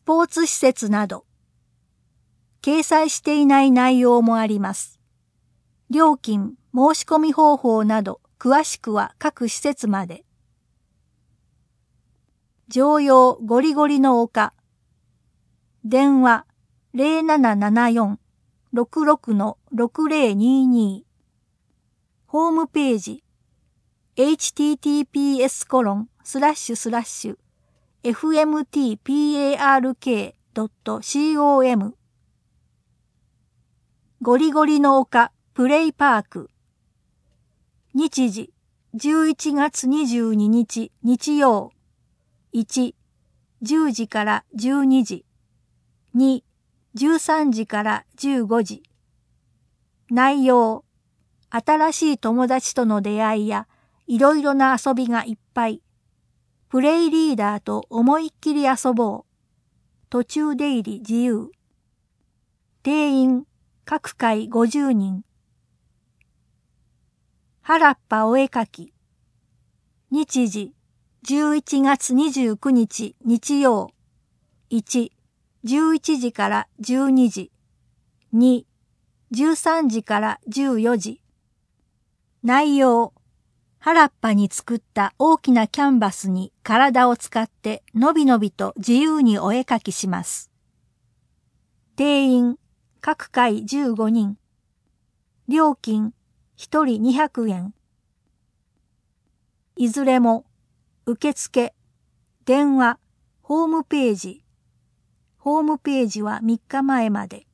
ポーツ施設など。掲載していない内容もあります。料金、申し込み方法など詳しくは各施設まで。常陽ゴリゴリの丘。電話0774-66-6022。ホームページ https://fmtpark.com ゴリゴリの丘プレイパーク。日時11月22日日曜。1、10時から12時。2、13時から15時。内容、新しい友達との出会いやいろいろな遊びがいっぱい。プレイリーダーと思いっきり遊ぼう。途中出入り自由。定員、各回50人。原っぱお絵かき。日時、11月29日日曜。1、11時から12時。2、13時から14時。内容、原っぱに作った大きなキャンバスに体を使ってのびのびと自由にお絵かきします。定員、各回15人。料金、1人200円。いずれも、受付、電話、ホームページ。ホームページは3日前まで。